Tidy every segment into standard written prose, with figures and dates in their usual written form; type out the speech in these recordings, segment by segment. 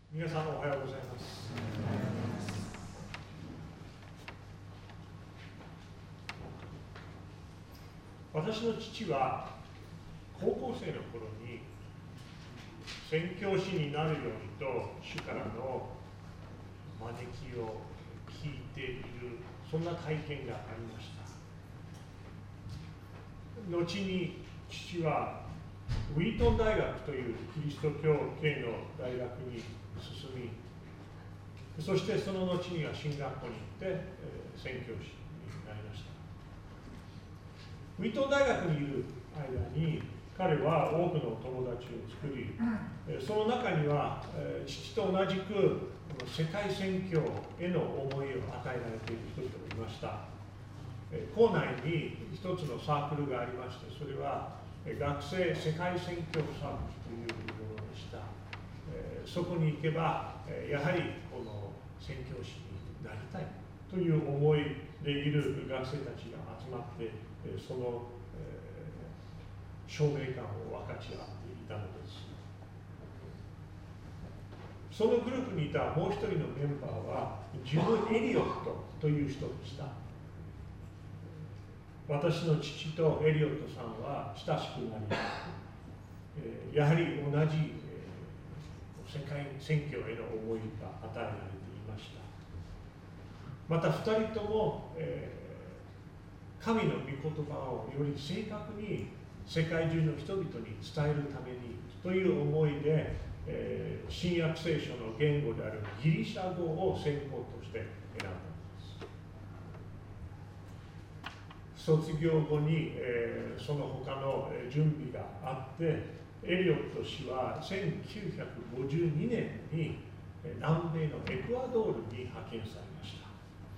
皆さんおはようございます。私の父は高校生の頃に宣教師になるようにと主からの招きを聞いている、そんな体験がありました。後に父はウィートン大学というキリスト教系の大学に進み、そしてその後には進学校に行って、宣教師になりました。ウィートン大学にいる間に彼は多くの友達を作り、その中には父と同じく世界宣教への思いを与えられている人々がいました。校内に一つのサークルがありまして、それは学生世界宣教サークルというものでした。そこに行けばやはりこの宣教師になりたいという思いでいる学生たちが集まって、その証明感を分かち合っていたのです。そのグループにいたもう一人のメンバーはジム・エリオットという人でした。私の父とエリオットさんは親しくなり、やはり同じ世界宣教への思いが与えられていました。また2人とも、神の御言葉をより正確に世界中の人々に伝えるためにという思いで、新約聖書の言語であるギリシャ語を専攻として選んだのです。卒業後に、その他の準備があって、エリオット氏は1952年に南米のエクアドールに派遣されました。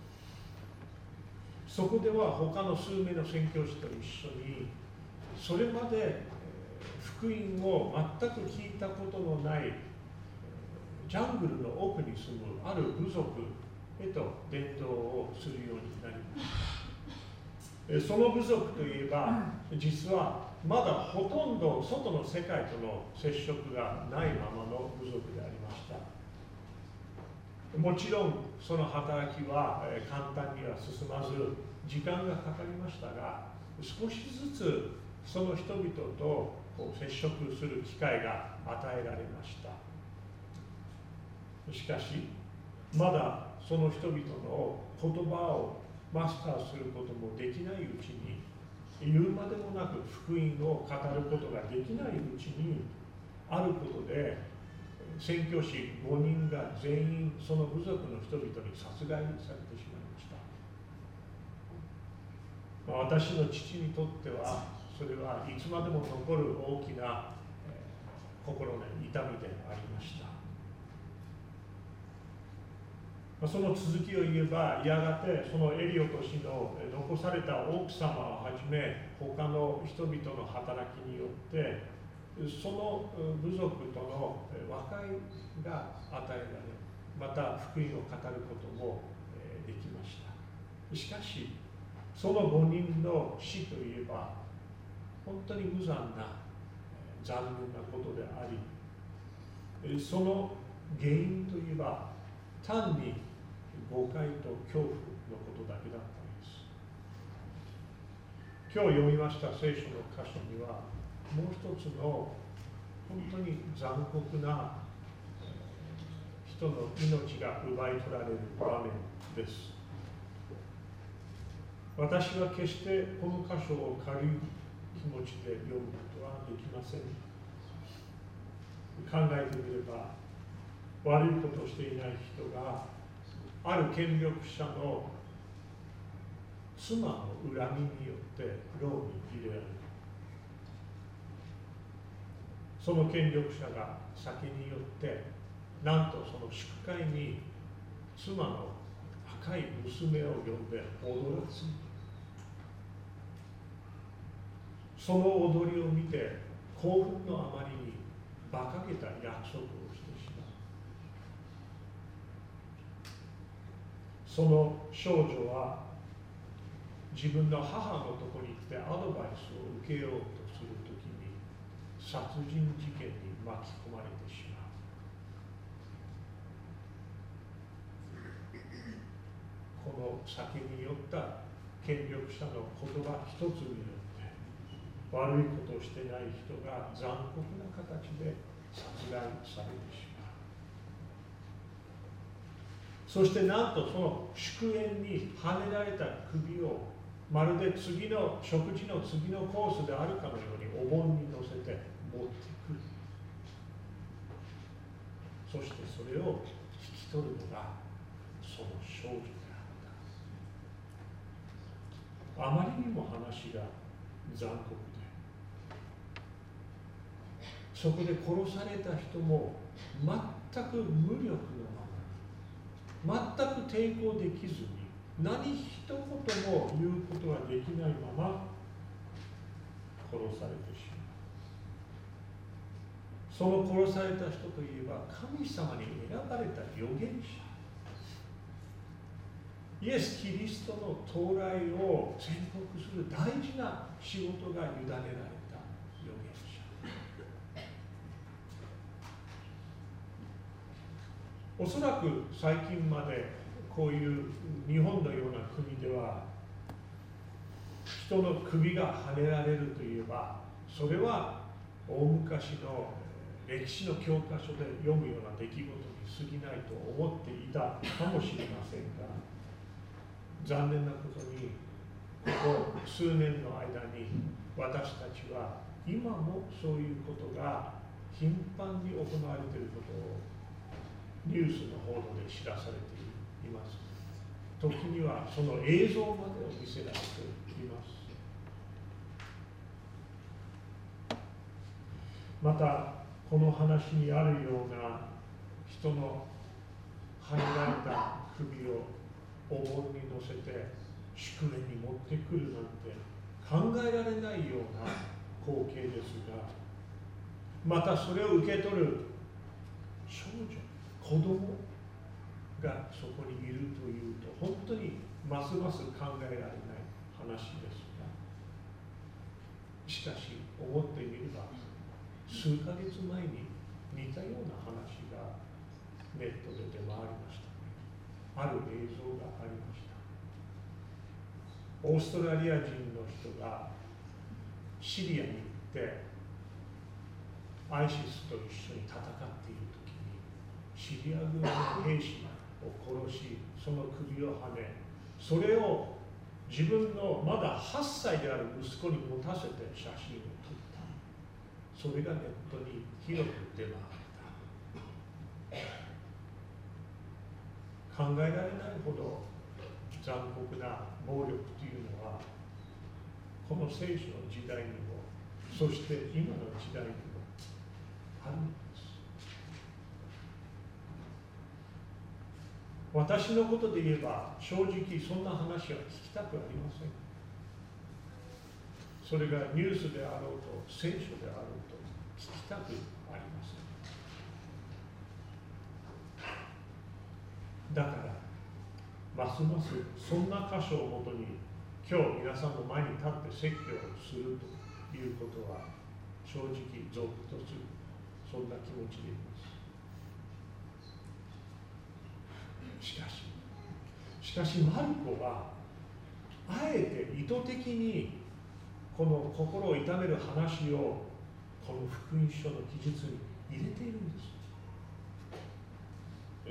そこでは他の数名の宣教師と一緒に、それまで福音を全く聞いたことのないジャングルの奥に住むある部族へと伝道をするようになりました。その部族といえば、実はまだほとんど外の世界との接触がないままの部族でありました。もちろんその働きは簡単には進まず時間がかかりましたが、少しずつその人々と接触する機会が与えられました。しかしまだその人々の言葉をマスターすることもできないうちに、言うまでもなく福音を語ることができないうちに、あることで宣教師5人が全員その部族の人々に殺害されてしまいました。私の父にとってはそれはいつまでも残る大きな、心の痛みでありました。その続きを言えば、やがてそのエリオット氏の残された奥様をはじめ他の人々の働きによって、その部族との和解が与えられ、また福音を語ることもできました。しかしその5人の死といえば本当に無残な残念なことであり、その原因といえば単に誤解と恐怖のことだけだったのです。今日読みました聖書の箇所にはもう一つの本当に残酷な人の命が奪い取られる場面です。私は決してこの箇所を軽い気持ちで読むことはできません。考えてみれば、悪いことをしていない人がある権力者の妻の恨みによって牢に入れられる。その権力者が酒によってなんとその祝会に妻の若い娘を呼んで踊らす。その踊りを見て興奮のあまりに馬鹿げた約束をしてしまう。その少女は自分の母のところに来てアドバイスを受けようとするときに殺人事件に巻き込まれてしまう。 の先によった権力者の言葉一つによって悪いことをしてない人が残酷な形で殺害されてしまう。そしてなんとその祝宴にはねられた首をまるで食事の次のコースであるかのようにお盆に乗せて持ってくる。そしてそれを引き取るのがその少女であった。あまりにも話が残酷で、そこで殺された人も全く無力のまま、全く抵抗できずに、何一言も言うことができないまま殺されてしまう。その殺された人といえば神様に選ばれた預言者、イエス・キリストの到来を宣告する大事な仕事が委ねられた預言者。おそらく最近までこういう日本のような国では人の首がはねられるといえば、それは大昔の歴史の教科書で読むような出来事に過ぎないと思っていたかもしれませんが、残念なことにここ数年の間に私たちは今もそういうことが頻繁に行われていることをニュースの報道で知らされています。時にはその映像までを見せられています。またこの話にあるような人のはねられた首をお盆に乗せて祝宴に持ってくるなんて考えられないような光景ですが、またそれを受け取る少女、子供がそこにいるというと、本当にますます考えられない話ですが、しかし思ってみれば数ヶ月前に似たような話がネットで出回りました。ある映像がありました。オーストラリア人の人がシリアに行ってアイシスと一緒に戦っている時に、シリア軍の兵士を殺し、その首をはね、それを自分のまだ8歳である息子に持たせて写真を撮った。それがネットに広く出回った。考えられないほど残酷な暴力というのは、この聖書の時代にも、そして今の時代にもあるんです。私のことで言えば、正直そんな話は聞きたくありません。それがニュースであろうと、聖書であろうと、聞きたくありません。だから、ますますそんな箇所をもとに、今日皆さんの前に立って説教をするということは、正直ゾッとする、そんな気持ちでいます。しかしマルコはあえて意図的にこの心を痛める話をこの福音書の記述に入れているんです。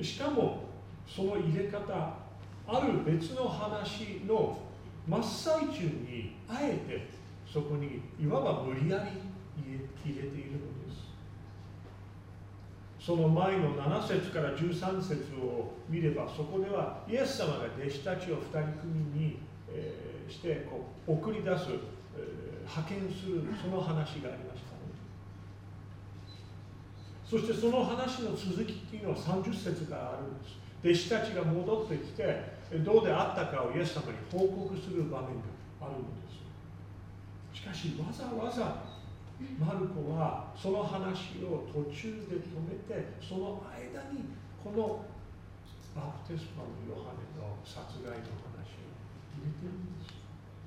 しかもその入れ方、ある別の話の真っ最中にあえてそこにいわば無理やり入れているのです。その前の7節から13節を見れば、そこではイエス様が弟子たちを2人組に、して送り出す、派遣するその話がありました。そしてその話の続きっていうのは30節からあるんです。弟子たちが戻ってきてどうであったかをイエス様に報告する場面があるのです。しかしわざわざマルコはその話を途中で止めて、その間にこのバプテスマのヨハネの殺害の話を入れているんです。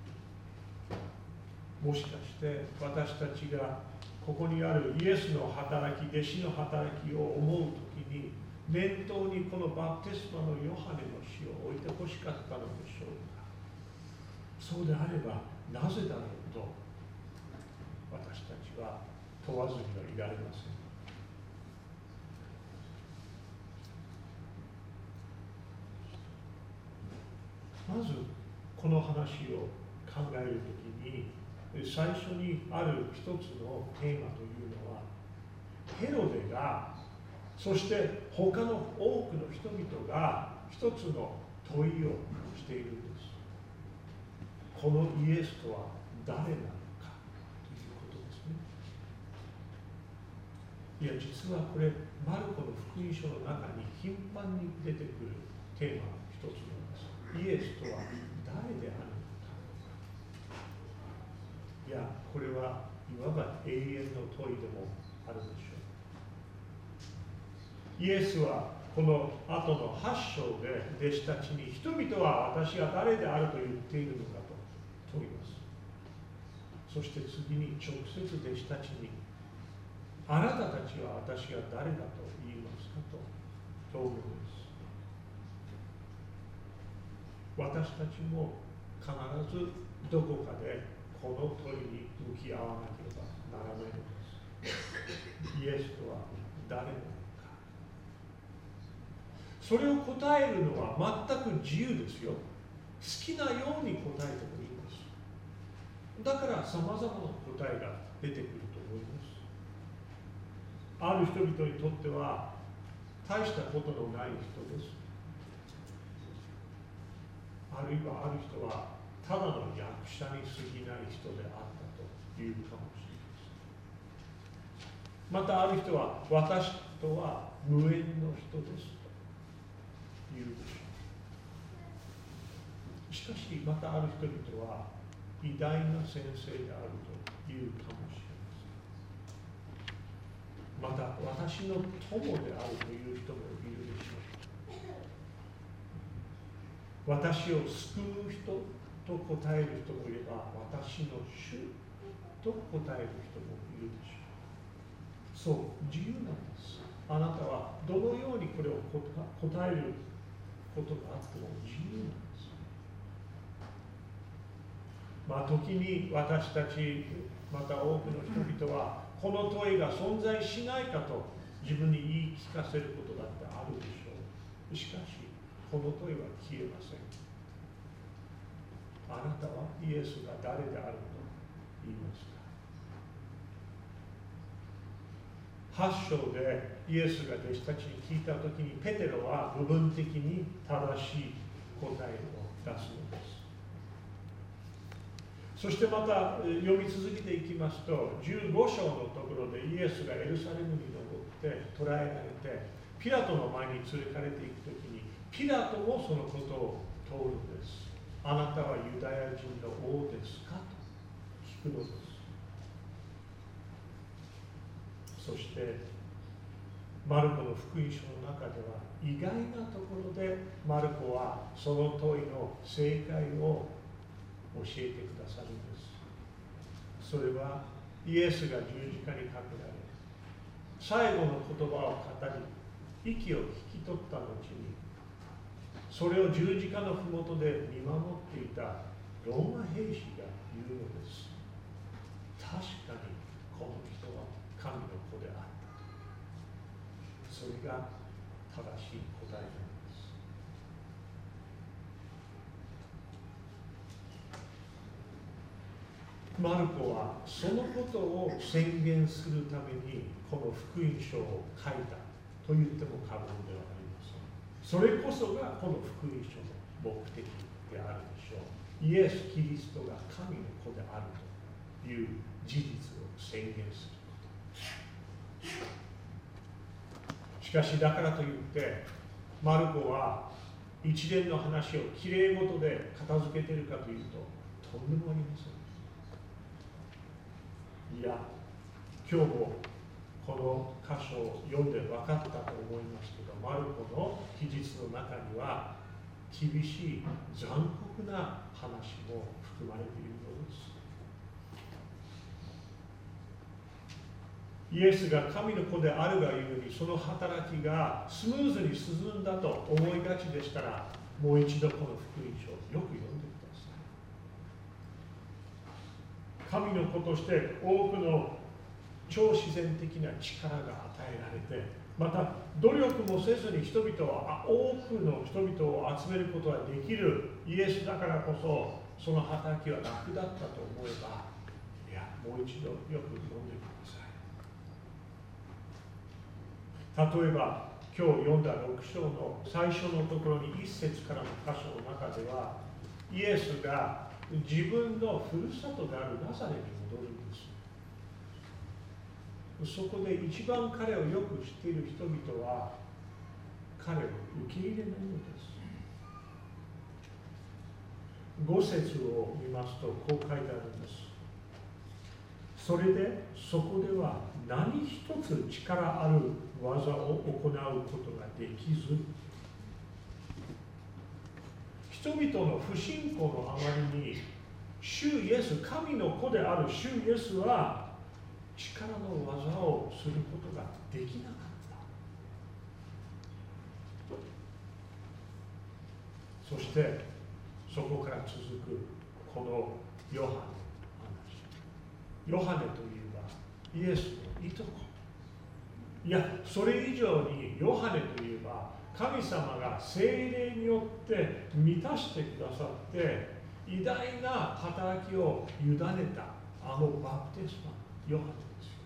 もしかして私たちがここにあるイエスの働き、弟子の働きを思うときに、 念頭にこのバプテスマのヨハネの死を置いてほしかったのでしょうか。そうであればなぜだろうと私たちは問わずにはいられません。まずこの話を考えるときに最初にある一つのテーマというのは、ヘロデがそして他の多くの人々が一つの問いをしているんです。このイエスとは誰なのかということですね。いや、実はこれマルコの福音書の中に頻繁に出てくるテーマの一つなんです。イエスとは誰であるのか。いや、これはいわば永遠の問いでもあるでしょう。イエスはこの後の8章で弟子たちに、人々は私が誰であると言っているのかと問います。そして次に直接弟子たちに、あなたたちは私が誰だと言いますかと問うのです。私たちも必ずどこかでこの問いに向き合わなければならないのです。イエスとは誰なのか。それを答えるのは全く自由ですよ。好きなように答えてもいいんです。だからさまざまな答えが出てくると思います。ある人々にとっては大したことのない人です。あるいはある人はただの役者に過ぎない人であったというかもしれません。またある人は私とは無縁の人ですと言うでしょう。しかしまたある人々は偉大な先生であるというかもしれません。また私の友であるという人もいるでしょう。私を救う人と答える人もいれば、私の主と答える人もいるでしょう。そう、自由なんです。あなたはどのようにこれを答えることがあっても自由なんです。まあ、時に私たち、また多くの人々は、この問いが存在しないかと自分に言い聞かせることだってあるでしょう。しかし、この問いは消えません。あなたはイエスが誰であると言いますか。8章でイエスが弟子たちに聞いたときに、ペテロは部分的に正しい答えを出すのです。そしてまた読み続けていきますと、15章のところでイエスがエルサレムに登って捕らえられて、ピラトの前に連れられていくときに、ピラトもそのことを問うのです。あなたはユダヤ人の王ですかと聞くのです。そしてマルコの福音書の中では意外なところでマルコはその問いの正解を教えてくださるんです。それはイエスが十字架にかけられ、最後の言葉を語り、息を引き取った後に、それを十字架のふもとで見守っていたローマ兵士が言うのです。確かにこの人は神の子であった。それが正しい答えなんです。マルコはそのことを宣言するためにこの福音書を書いたと言っても過言ではありません。それこそがこの福音書の目的であるでしょう。イエス・キリストが神の子であるという事実を宣言すること。しかしだからといってマルコは一連の話をきれいごとで片付けているかというととんでもありません。いや、今日もこの箇所を読んで分かったと思いますけど、マルコの記述の中には厳しい残酷な話も含まれているのです。 イエスが神の子であるがゆえにその働きがスムーズに進んだと思いがちでしたら、もう一度この福音書をよく読んでください。神の子として多くの超自然的な力が与えられて、また努力もせずに人々は多くの人々を集めることができるイエスだからこそ、その働きは楽だったと思えば、いや、もう一度よく読んでください。例えば今日読んだ6章の最初のところに1節からの箇所の中では、イエスが自分のふるさとであるナザレに戻るんです。そこで一番彼をよく知っている人々は彼を受け入れないのです。5節を見ますとこう書いてあるんです。それでそこでは何一つ力ある技を行うことができず、人々の不信仰のあまりに主イエス、神の子である主イエスは力の技をすることができなかった。そしてそこから続くこのヨハネの話。ヨハネといえばイエスのいとこ。いや、それ以上にヨハネといえば神様が聖霊によって満たしてくださって偉大な働きを委ねたあのバプテスマヨハネですよ。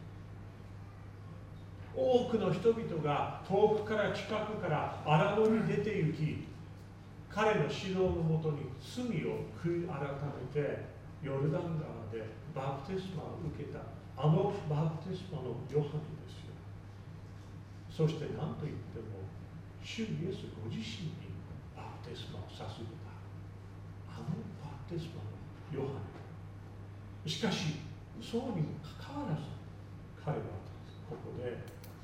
多くの人々が遠くから近くから荒野に出て行き、彼の指導のもとに罪を悔い改めてヨルダン川でバプテスマを受けたあのバプテスマのヨハネですよ。そして何といっても主イエスご自身にバプテスマを授けたあのバプテスマのヨハネ。しかしそうにもかかわらず彼はここで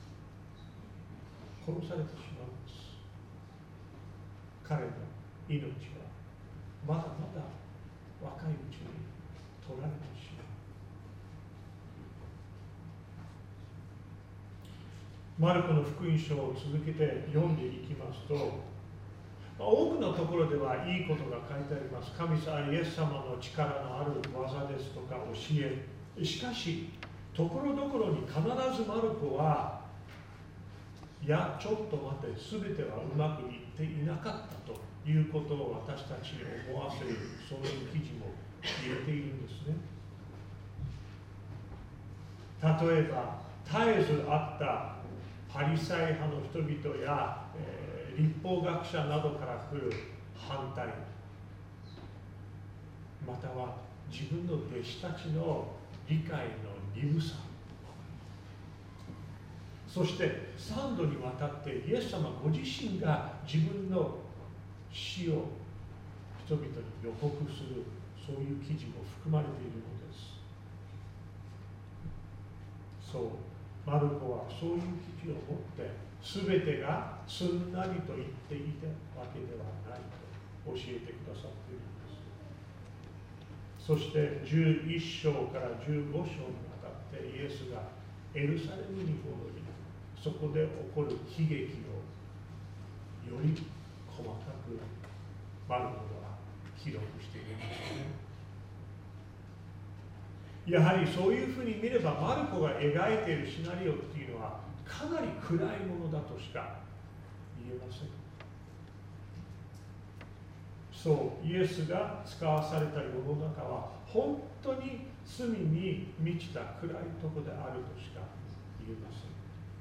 殺されてしまうんです。彼の命はまだまだ若いうちに取られてしまう。マルコの福音書を続けて読んでいきますと、多くのところではいいことが書いてあります。神様、イエス様の力のある技ですとか教え。しかしところどころに必ずマルコは、いや、ちょっと待って、すべてはうまくいっていなかったということを私たちに思わせる、そういう記事も入れているんですね。例えば、絶えずあったパリサイ派の人々や、律法学者などから来る反対、または自分の弟子たちの理解の鈍さ、そして3度にわたってイエス様ご自身が自分の死を人々に予告する、そういう記事も含まれているのです。そう、マルコはそういう記事を持って全てがすんなりと言っていたわけではないと教えてくださっているんです。そして11章から15章にわたってイエスがエルサレムに戻り、そこで起こる悲劇をより細かくマルコは記録しているんですね。やはりそういうふうに見ればマルコが描いているシナリオっていうのはかなり暗いものだとしか言えません。そう、イエスが使わされた世の中は本当に罪に満ちた暗いところであるとしか言えません。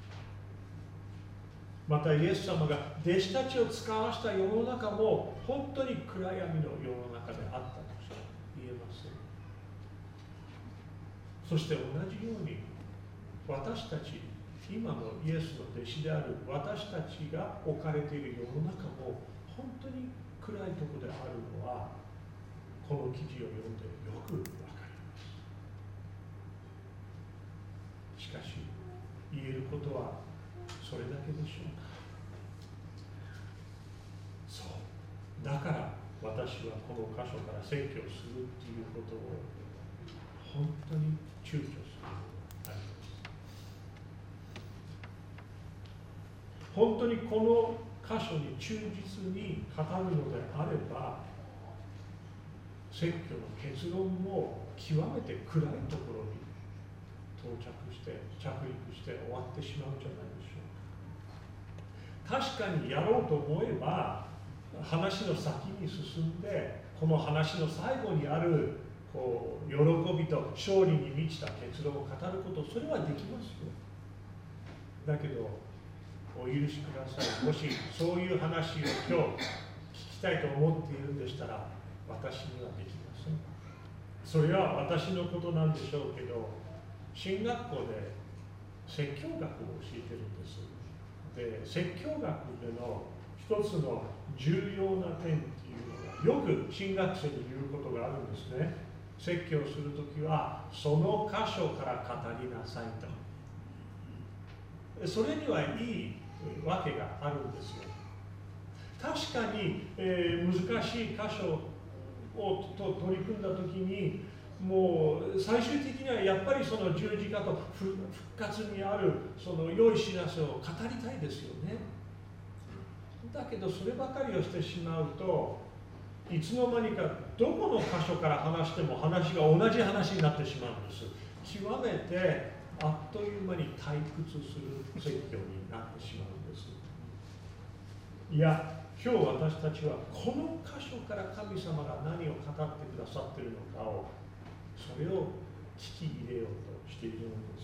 またイエス様が弟子たちを使わした世の中も本当に暗闇の世の中であったとしか言えません。そして同じように私たち、今のイエスの弟子である私たちが置かれている世の中も本当に暗いところであるのはこの記事を読んでよくわかります。しかし言えることはそれだけでしょうか。そう、だから私はこの箇所から説教するということを本当に躊躇するようになります。 本当にこの箇所に忠実に語るのであれば、説教の結論も極めて暗いところに到着して着陸して終わってしまうんじゃないでしょうか。確かにやろうと思えば話の先に進んで、この話の最後にあるこう喜びと勝利に満ちた結論を語ること、それはできますよ。だけどお許しください、もしそういう話を今日聞きたいと思っているんでしたら、私にはできません。それは私のことなんでしょうけど、進学校で説教学を教えてるんです。で、説教学での一つの重要な点っていうのが、よく進学生に言うことがあるんですね。説教するときは、その箇所から語りなさいと。それにはいいわけがあるんですよ。確かに、難しい箇所を取り組んだときに、もう最終的にはやっぱりその十字架と復活にあるその良い知らせを語りたいですよね。だけどそればかりをしてしまうと、いつの間にかどこの箇所から話しても話が同じ話になってしまうんです。極めてあっという間に退屈する説教になってしまうんです。いや、今日私たちはこの箇所から神様が何を語ってくださっているのかを、それを聞き入れようとしているのです。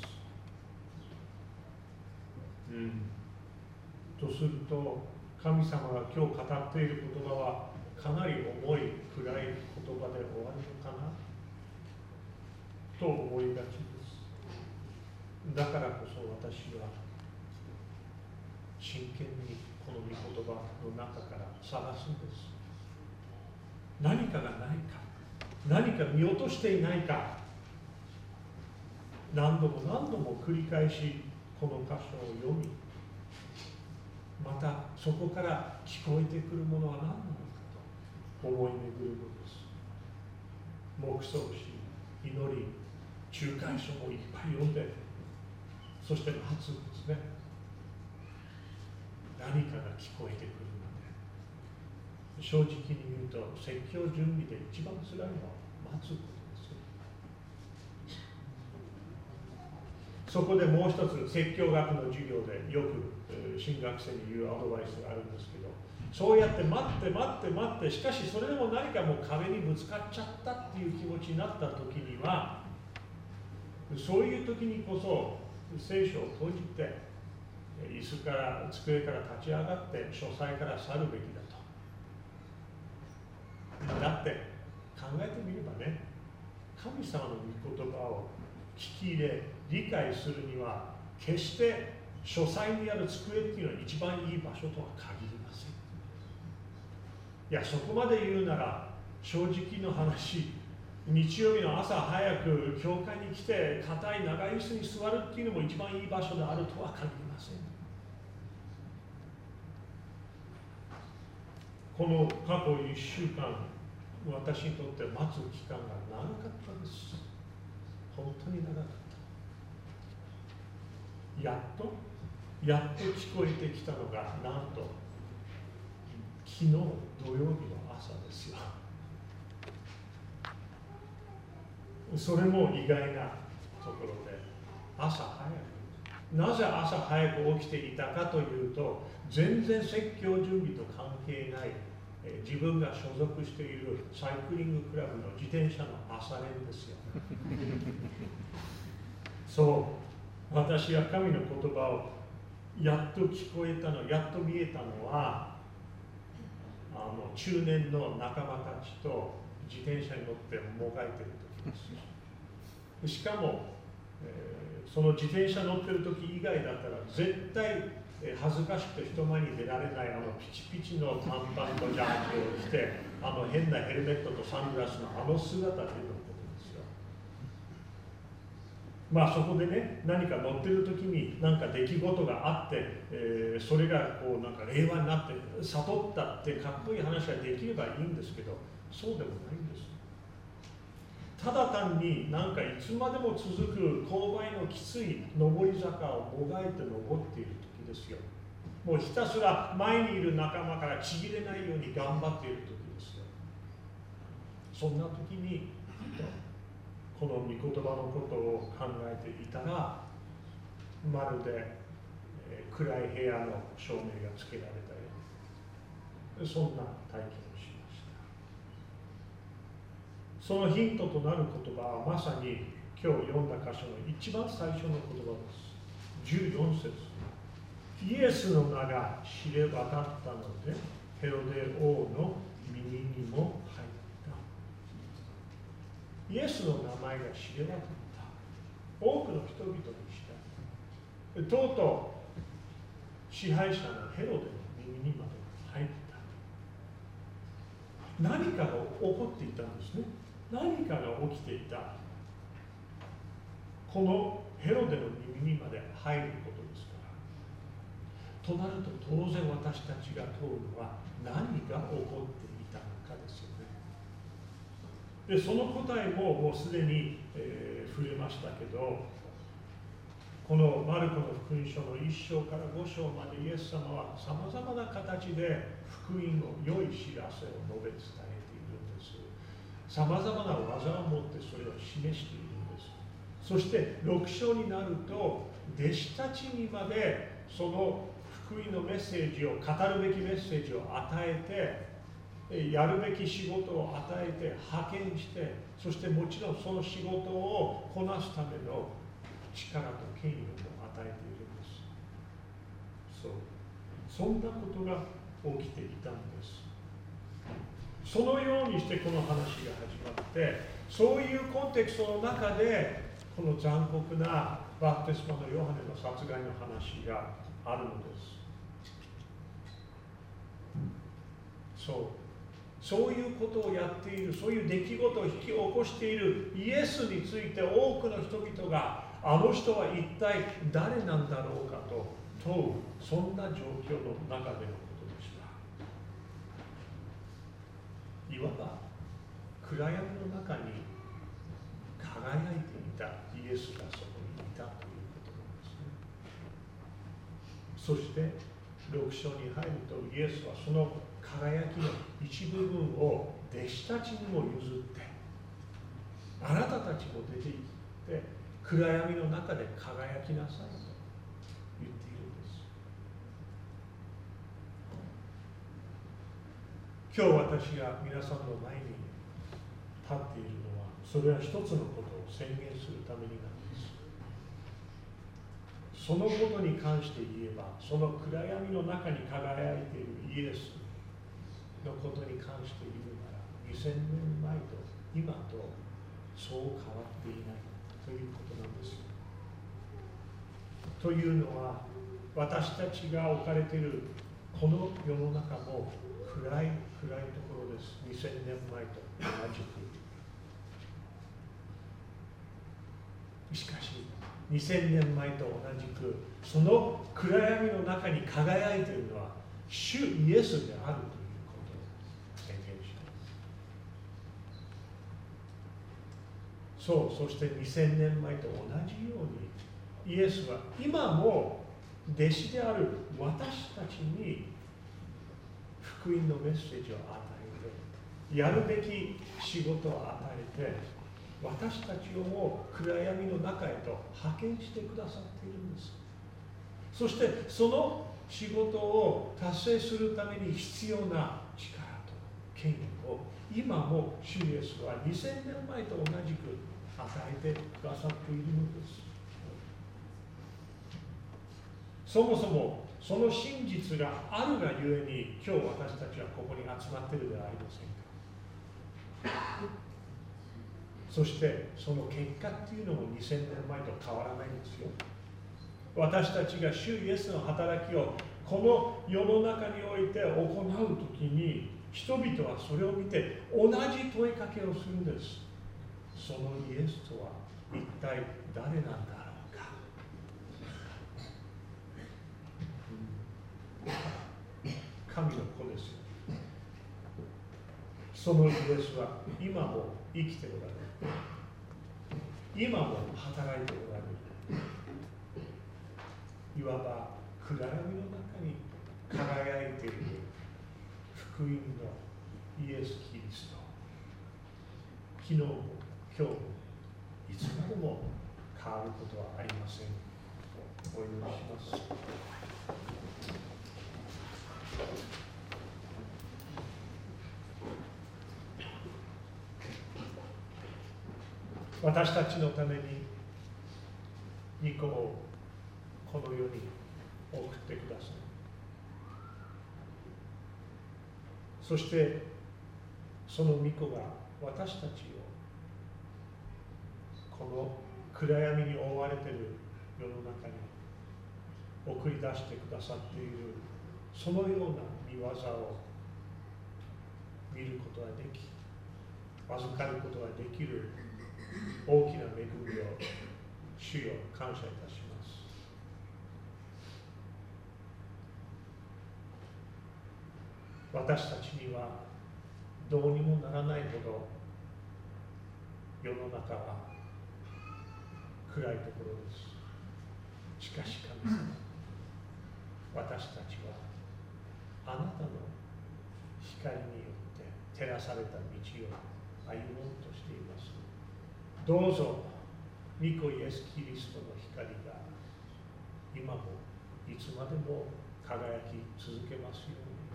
とすると、神様が今日語っている言葉はかなり重い暗い言葉で終わるのかなと思いがちです。だからこそ私は真剣にこの御言葉の中から探すんです。何かがないか、何か見落としていないか、何度も何度も繰り返しこの箇所を読み、またそこから聞こえてくるものは何なのかと思い巡るのです。黙想し、祈り、中間書もいっぱい読んで、そして待つんですね。何かが聞こえてくるまで。正直に言うと、説教準備で一番辛いのは待つことです。そこでもう一つ、説教学の授業でよく新学生に言うアドバイスがあるんですけど、そうやって待って待って待って、しかしそれでも何かもう壁にぶつかっちゃったっていう気持ちになった時には、そういう時にこそ聖書を閉じて、椅子から机から立ち上がって書斎から去るべきだと。だって考えてみればね、神様の御言葉を聞き入れ理解するには、決して書斎にある机っていうのは一番いい場所とは限りません。いや、そこまで言うなら正直の話、日曜日の朝早く教会に来て硬い長い椅子に座るっていうのも一番いい場所であるとは限りません。この過去1週間、私にとって待つ期間が長かったです。本当に長かった。やっと聞こえてきたのが、なんと昨日土曜日の朝ですよ。それも意外なところで、朝早く。なぜ朝早く起きていたかというと、全然説教準備と関係ない、自分が所属しているサイクリングクラブの自転車の朝練ですよ。そう、私が神の言葉をやっと聞こえたの、やっと見えたのは、中年の仲間たちと自転車に乗ってもがいている時です。しかも、その自転車乗ってる時以外だったら絶対恥ずかしくて人前に出られないピチピチの短パンとジャージを着て、変なヘルメットとサングラスの姿でのことですよ。まあそこでね、何か乗ってる時に何か出来事があって、それがこうなんか令和になって悟ったってかっこいい話ができればいいんですけど、そうでもないんです。ただ単になんかいつまでも続く勾配のきつい上り坂をもがいて登っている時ですよ。 もうひたすら前にいる仲間からちぎれないように頑張っている時ですよ。そんな時にこの御言葉のことを考えていたら、まるで暗い部屋の照明がつけられたように、そんな体験をしました。そのヒントとなる言葉はまさに今日読んだ箇所の一番最初の言葉です。14節。イエスの名が知れ渡ったので、ヘロデ王の耳にも入った。イエスの名前が知れ渡った。多くの人々にした。とうとう支配者のヘロデの耳にまで入った。何かが起こっていたんですね。何かが起きていた。このヘロデの耳にまで入ることですから。となると当然私たちが問うのは何が起こっていたのかですよね。でその答えももうすでに、触れましたけど、このマルコの福音書の1章から5章までイエス様はさまざまな形で福音の良い知らせを述べ伝えているんです。さまざまな技を持ってそれを示しているんです。そして6章になると弟子たちにまでその福音のメッセージを語るべきメッセージを与えて、やるべき仕事を与えて派遣して、そしてもちろんその仕事をこなすための力と権威を与えているんです。そんなことが起きていたんです。そのようにしてこの話が始まって、そういうコンテクストの中でこの残酷なバプテスマのヨハネの殺害の話があるのです。そういうことをやっている、そういう出来事を引き起こしているイエスについて多くの人々が、あの人は一体誰なんだろうかと問う、そんな状況の中でのことでした。いわば暗闇の中に輝いていたイエスがそこにいたということなんですね。そして6章に入るとイエスはその輝きの一部分を弟子たちにも譲って、あなたたちも出て行って暗闇の中で輝きなさいと言っているんです。今日私が皆さんの前に立っているのは、それは一つのことを宣言するためになんです。そのことに関して言えば、その暗闇の中に輝いているイエスのことに関して言うなら、2000年前と今とそう変わっていないということなんですよ。というのは、私たちが置かれているこの世の中も暗いところです。2000年前と同じく。しかし2000年前と同じく、その暗闇の中に輝いているのは主イエスであるということを宣言します。そして2000年前と同じように、イエスは今も弟子である私たちに福音のメッセージを与えて、やるべき仕事を与えて、私たちをも暗闇の中へと派遣してくださっているんです。そしてその仕事を達成するために必要な力と権威を今も主イエスは2000年前と同じく与えてくださっているのです。そもそもその真実があるがゆえに、今日私たちはここに集まっているではありませんか。そしてその結果っていうのも2000年前と変わらないんですよ。私たちが主イエスの働きをこの世の中において行うときに、人々はそれを見て同じ問いかけをするんです。そのイエスとは一体誰なんだろうか。神の子ですよ。そのイエスは今も生きておられる。今も働いておられる。いわば暗闇の中に輝いている福音のイエス・キリスト、昨日も今日もいつまでも変わることはありません。お祈りします。私たちのために御子をこの世に送ってください。そしてその御子が私たちをこの暗闇に覆われている世の中に送り出してくださっている、そのような御業を見ることができ、預かることができる大きな恵みを主よ感謝いたします。私たちにはどうにもならないほど世の中は暗いところです。しかし神様、私たちはあなたの光によって照らされた道を歩もうとしています。どうぞ御子イエス・キリストの光が今もいつまでも輝き続けますように、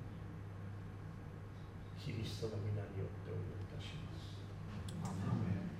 キリストの皆によってお祈りいたします。アーメン。